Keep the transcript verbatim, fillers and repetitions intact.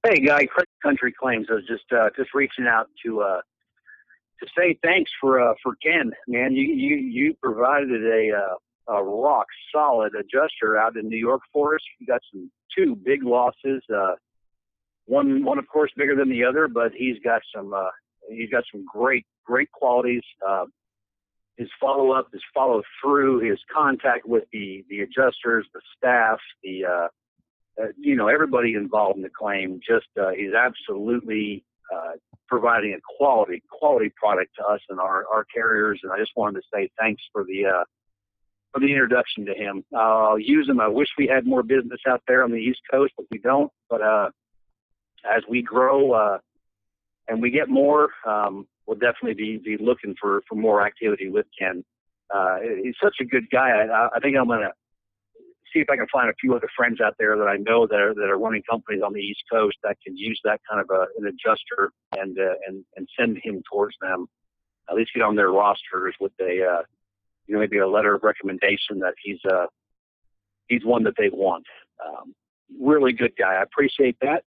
Hey, Guy, Craig Country Claims. I was just uh, just reaching out to uh, to say thanks for uh, for Ken, man. You you you provided a uh, a rock solid adjuster out in New York for us. You got some two big losses. Uh, one one of course bigger than the other, but he's got some uh, he's got some great great qualities. Uh, his follow up, his follow through, his contact with the the adjusters, the staff, the uh, uh, you know, everybody involved in the claim. Just uh, he's absolutely uh, providing a quality quality product to us and our, our carriers. And I just wanted to say thanks for the uh, for the introduction to him. Uh, I'll use him. I wish we had more business out there on the East Coast, but we don't. But uh, as we grow uh, and we get more, um, we'll definitely be, be looking for, for more activity with Ken. Uh, he's such a good guy. I, I think I'm going to see if I can find a few other friends out there that I know that are, that are running companies on the East Coast that can use that kind of a, an adjuster and, uh, and, and send him towards them, at least get on their rosters with a, uh, you know, maybe a letter of recommendation that he's, uh, he's one that they want. Um, really good guy. I appreciate that.